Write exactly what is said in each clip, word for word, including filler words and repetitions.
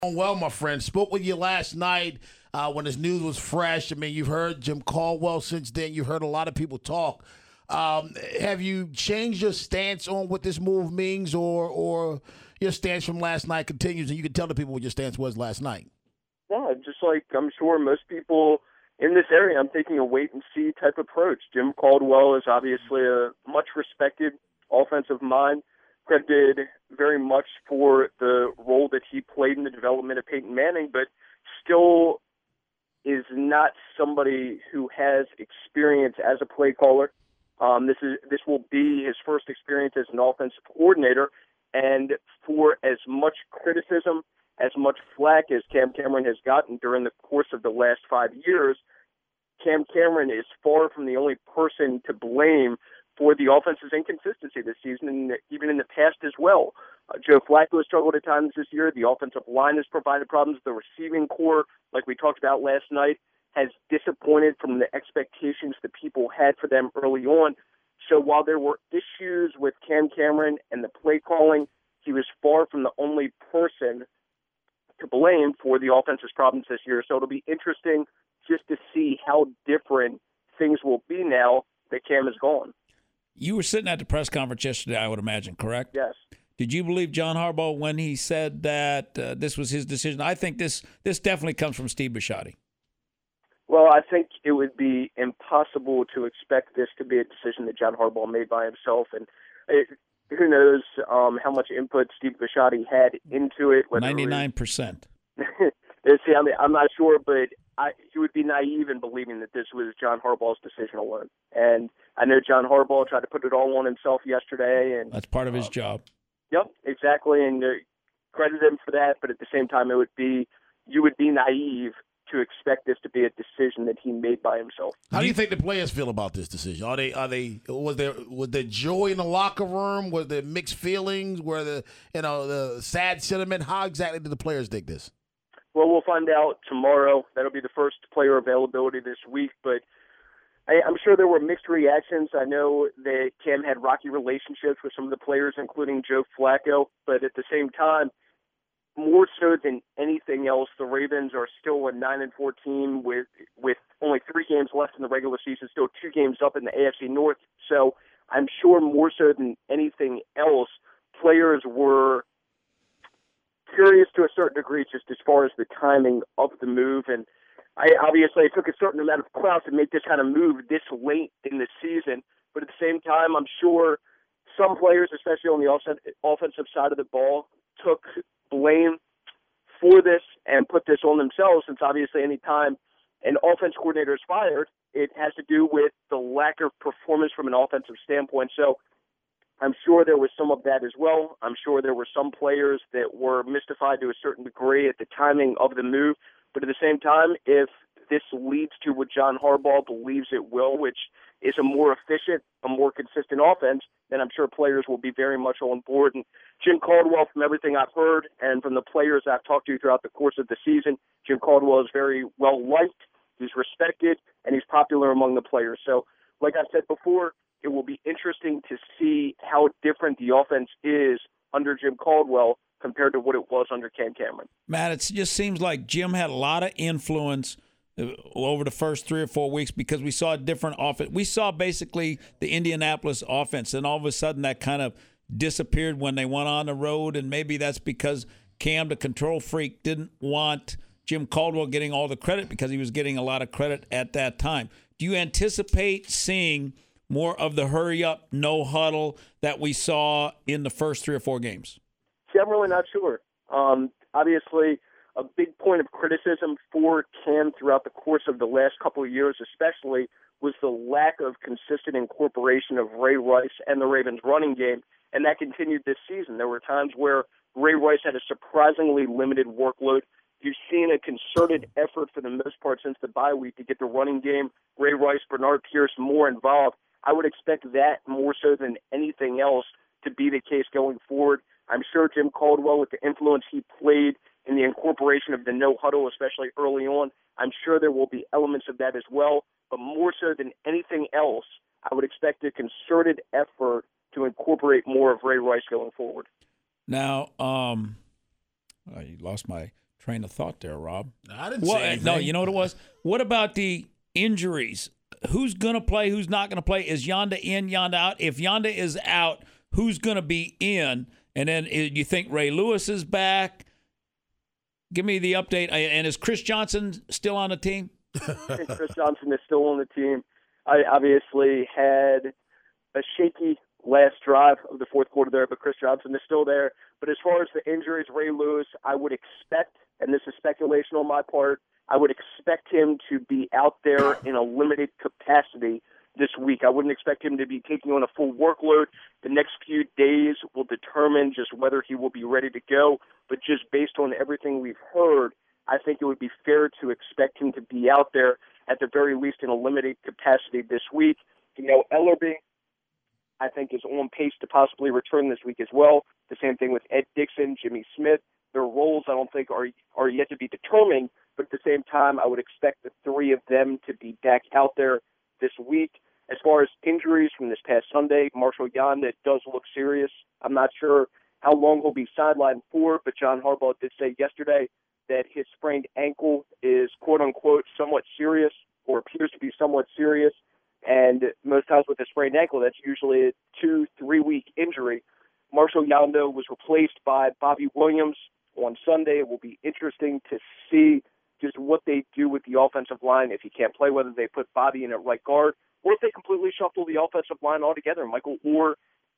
Well, my friend, spoke with you last night uh, when this news was fresh. I mean, you've heard Jim Caldwell since then. You've heard a lot of people talk. Um, have you changed your stance on what this move means, or or your stance from last night continues, and you can tell the people what your stance was last night? Yeah, just like I'm sure most people in this area, I'm taking a wait-and-see type approach. Jim Caldwell is obviously a much-respected offensive mind, credited very much for the role that he played in the development of Peyton Manning, but still is not somebody who has experience as a play caller. Um, this is this will be his first experience as an offensive coordinator, and for as much criticism, as much flack as Cam Cameron has gotten during the course of the last five years, Cam Cameron is far from the only person to blame for the offense's inconsistency this season, and even in the past as well. Uh, Joe Flacco has struggled at times this year. The offensive line has provided problems. The receiving core, like we talked about last night, has disappointed from the expectations that people had for them early on. So while there were issues with Cam Cameron and the play calling, he was far from the only person to blame for the offense's problems this year. So it'll be interesting just to see how different things will be now that Cam is gone. You were sitting at the press conference yesterday, I would imagine, correct? Yes. Did you believe John Harbaugh when he said that uh, this was his decision? I think this this definitely comes from Steve Bisciotti. Well, I think it would be impossible to expect this to be a decision that John Harbaugh made by himself. And it, who knows um, how much input Steve Bisciotti had into it. ninety-nine percent. See, I mean, I'm not sure, but I, he would be naive in believing that this was John Harbaugh's decision alone. And I know John Harbaugh tried to put it all on himself yesterday. And that's part of his um, job. Yep, exactly. And uh, credit him for that. But at the same time, it would be you would be naive to expect this to be a decision that he made by himself. How do you think the players feel about this decision? Are they are they was there was there joy in the locker room? Was there mixed feelings? Were the you know the sad sentiment? How exactly did the players think this? Well, we'll find out tomorrow. That'll be the first player availability this week. But I, I'm sure there were mixed reactions. I know that Cam had rocky relationships with some of the players, including Joe Flacco. But at the same time, more so than anything else, the Ravens are still a nine and four team with with only three games left in the regular season, still two games up in the A F C North. So I'm sure more so than anything else, players were curious to a certain degree just as far as the timing of the move. And I obviously it took a certain amount of clout to make this kind of move this late in the season. But at the same time, I'm sure some players, especially on the offensive side of the ball, took blame for this and put this on themselves, since obviously any time an offense coordinator is fired, it has to do with the lack of performance from an offensive standpoint. So I'm sure there was some of that as well. I'm sure there were some players that were mystified to a certain degree at the timing of the move. But at the same time, if this leads to what John Harbaugh believes it will, which is a more efficient, a more consistent offense, then I'm sure players will be very much on board. And Jim Caldwell, from everything I've heard and from the players I've talked to throughout the course of the season, Jim Caldwell is very well liked, he's respected, and he's popular among the players. So, like I said before, it will be interesting to see how different the offense is under Jim Caldwell compared to what it was under Cam Cameron. Matt, it just seems like Jim had a lot of influence over the first three or four weeks because we saw a different offense. We saw basically the Indianapolis offense, and all of a sudden that kind of disappeared when they went on the road, and maybe that's because Cam, the control freak, didn't want Jim Caldwell getting all the credit because he was getting a lot of credit at that time. Do you anticipate seeing more of the hurry-up, no-huddle that we saw in the first three or four games? See, I'm really not sure. Um, obviously, a big point of criticism for Cam throughout the course of the last couple of years especially was the lack of consistent incorporation of Ray Rice and the Ravens' running game, and that continued this season. There were times where Ray Rice had a surprisingly limited workload. You've seen a concerted effort for the most part since the bye week to get the running game, Ray Rice, Bernard Pierce, more involved. I would expect that more so than anything else to be the case going forward. I'm sure Jim Caldwell, with the influence he played in the incorporation of the no-huddle, especially early on, I'm sure there will be elements of that as well. But more so than anything else, I would expect a concerted effort to incorporate more of Ray Rice going forward. Now, um, I lost my Train of thought there, Rob. I didn't Well, say anything. no, you know what it was? What about the injuries? Who's going to play? Who's not going to play? Is Yanda in, Yanda out? If Yanda is out, who's going to be in? And then uh, you think Ray Lewis is back? Give me the update. And is Chris Johnson still on the team? I think Chris Johnson is still on the team. I obviously had a shaky last drive of the fourth quarter there, but Chris Johnson is still there. But as far as the injuries, Ray Lewis, I would expect, and this is speculation on my part, I would expect him to be out there in a limited capacity this week. I wouldn't expect him to be taking on a full workload. The next few days will determine just whether he will be ready to go. But just based on everything we've heard, I think it would be fair to expect him to be out there at the very least in a limited capacity this week. You know, Ellerby, I think, is on pace to possibly return this week as well. The same thing with Ed Dixon, Jimmy Smith. Their roles, I don't think, are are yet to be determined, but at the same time, I would expect the three of them to be back out there this week. As far as injuries from this past Sunday, Marshall Yanda does look serious. I'm not sure how long he'll be sidelined for, but John Harbaugh did say yesterday that his sprained ankle is, quote-unquote, somewhat serious, or appears to be somewhat serious. And most times with a sprained ankle, that's usually a two, three-week injury. Marshall Yanda was replaced by Bobby Williams on Sunday. It will be interesting to see just what they do with the offensive line if he can't play, whether they put Bobby in at right guard or if they completely shuffle the offensive line altogether. Michael Orr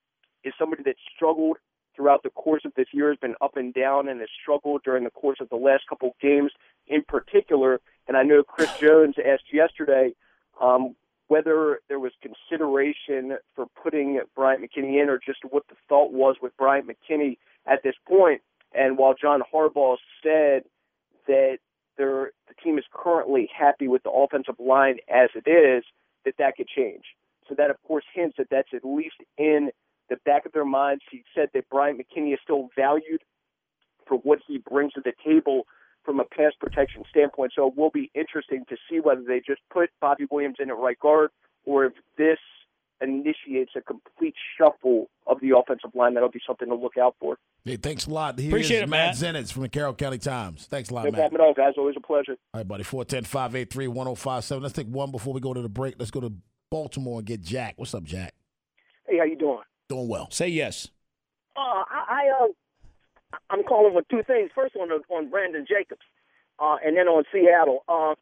is somebody that struggled throughout the course of this year, has been up and down, and has struggled during the course of the last couple of games in particular. And I know Chris Jones asked yesterday um, whether there was consideration for putting Bryant McKinnie in or just what the thought was with Bryant McKinnie at this point. And while John Harbaugh said that there, the team is currently happy with the offensive line as it is, that that could change. So that, of course, hints that that's at least in the back of their minds. He said that Bryant McKinnie is still valued for what he brings to the table from a pass protection standpoint. So it will be interesting to see whether they just put Bobby Williams in at right guard or if this initiates a complete shuffle of the offensive line. That'll be something to look out for. Hey, thanks a lot. Here Appreciate is it, Matt Matt. Zenitz from the Carroll County Times. Thanks a lot, No Matt. problem at all, guys. Always a pleasure. All right, buddy. four one zero, five eight three, one zero five seven. Let's take one before we go to the break. Let's go to Baltimore and get Jack. What's up, Jack? Hey, how you doing? Doing well. Say yes. Uh, I, I uh, I'm calling with two things. First on on Brandon Jacobs, uh, and then on Seattle. Uh,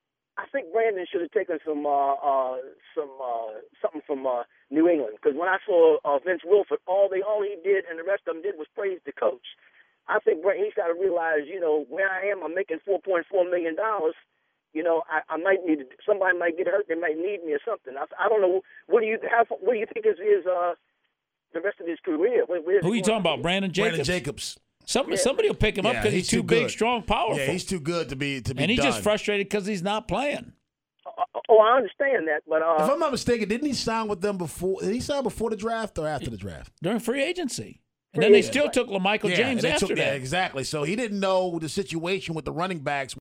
I think Brandon should have taken some uh, uh, some uh, something from uh, New England, because when I saw uh, Vince Wilfork, all they all he did and the rest of them did was praise the coach. I think Brandon, he's got to realize, you know, where I am, I'm making four point four million dollars. You know, I, I might need somebody might get hurt, they might need me or something. I, I don't know. What do you have? What do you think is is uh, the rest of his career? Where, where Who are you talking about? Brandon Jacobs? Brandon Jacobs. Some, somebody will pick him up Yeah, because he's, too big, good. strong, powerful. Yeah, he's too good to be to be and he's done. just frustrated because he's not playing. Uh, oh, I understand that, but uh, If I'm not mistaken, didn't he sign with them before? Did he sign before the draft or after the draft? During free agency. And then they still took LaMichael Yeah, James they after took- that. yeah, exactly. So he didn't know the situation with the running backs